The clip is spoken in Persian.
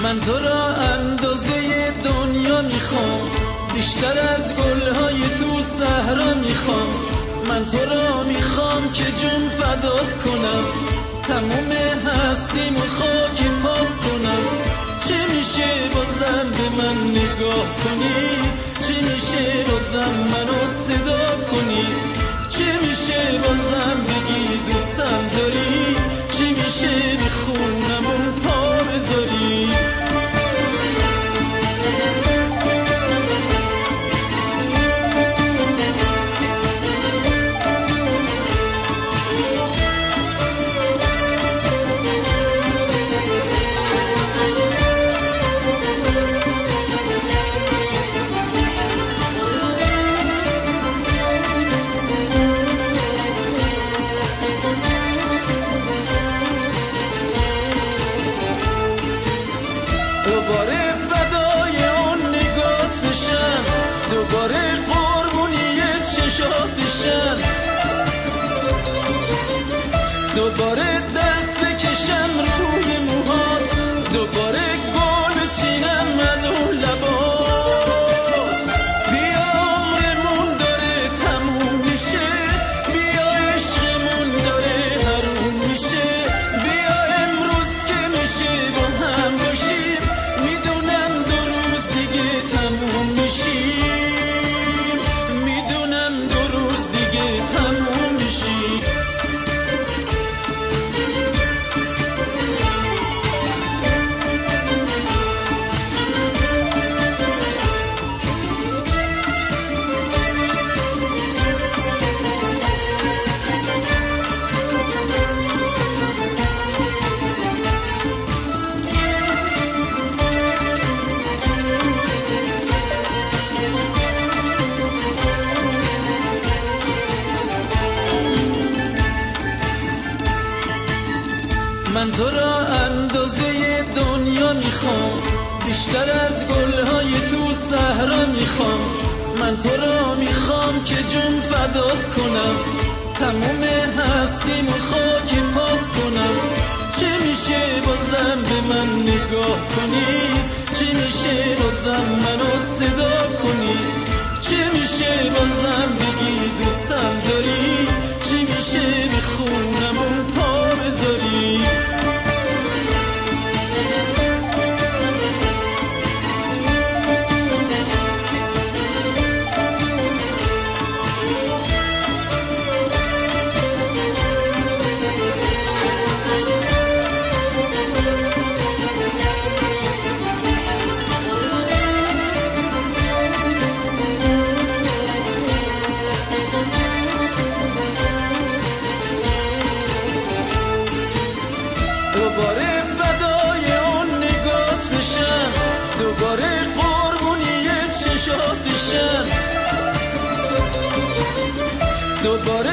من تو را اندازه دنیا میخوام، بیشتر از گلهای تو صحرا میخوام. من تو را میخوام که جون فدات کنم، تموم هستیمو خاک پاک کنم. چه میشه بازم به من نگاه کنی؟ چه میشه بازم منو صدا کنی؟ چه میشه بازم بگی دوستم داری؟ چه میشه به خونمون پا بذاری؟ دوباره فدای اون نگات بشم، دوباره قربونی چشات بشم، دوباره دست بکشم روی موهات، دوباره گل بچینم از اون لبات. بیا عمرمون داره تموم میشه، بیا عشقمون داره حروم میشه. بیا امروز که میشه با هم باشیم، میدونم دو روز دیگه تموم میشیم، میدونم دو روز دیگه تموم میشیم. من تو را اندازه دنیا میخوام، بیشتر از گلهای تو صحرا میخوام. من تو را میخوام که جون فدات کنم، تموم هستیمو خاک پاک کنم. چه میشه بازم به من نگاه کنی؟ چه میشه بازم منو صدا کنی؟ چه میشه بازم بگی دوستم داری؟ چه میشه به خونمون پا بذاری؟ دوباره فدای اون نگات بشم، دوباره قربونی چشات بشم، دوباره